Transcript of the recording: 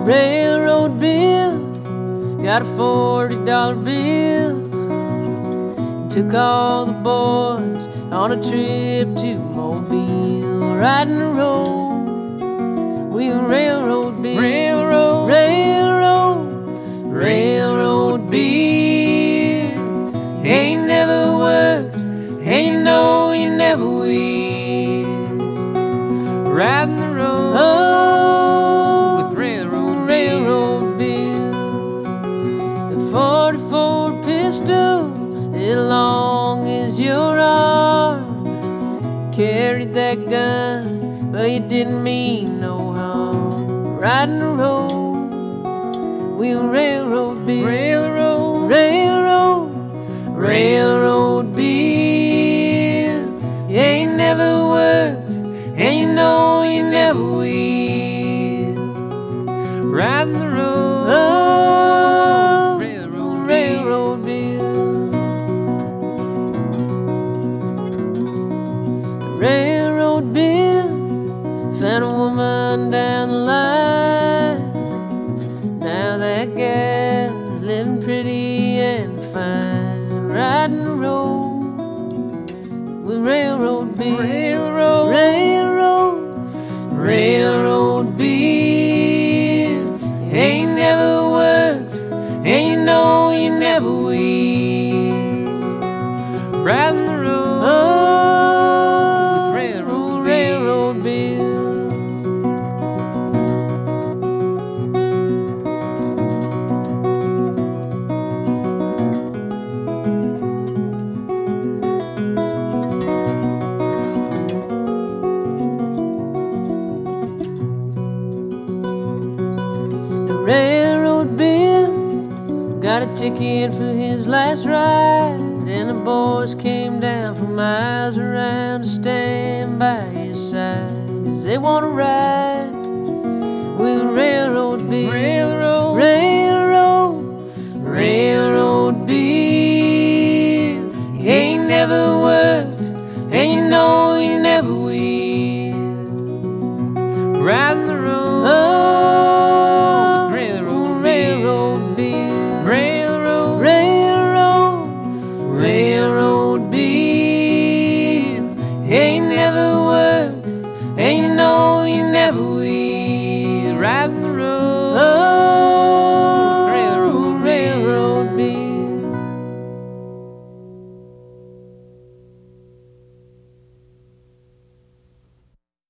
railroad bill, got a $40 bill. Took all the boys on a trip to Mobile, riding the road with a railroad bill. Railroad bill. Ain't never worked, and you know you never will. Riding the road with railroad bill. The 44 pistol, as long as your arm carried that gun, but you didn't mean no harm. Riding the road with a railroad bill. Railroad bill. You ain't never worked, and you know you never will. Riding the road, railroad bill. Railroad bill found a woman down the line. Now that gal's living pretty and fine, riding the road with railroad bill. Railroad bill. Ain't never worked, and you know you never will. Riding the road with railroad bill. Railroad bill got a ticket for his last ride, and the boys came down from miles around to stand by his side, 'cause they want to ride with a railroad bill. Railroad bill. You ain't never worked, and you know you never will. Riding the road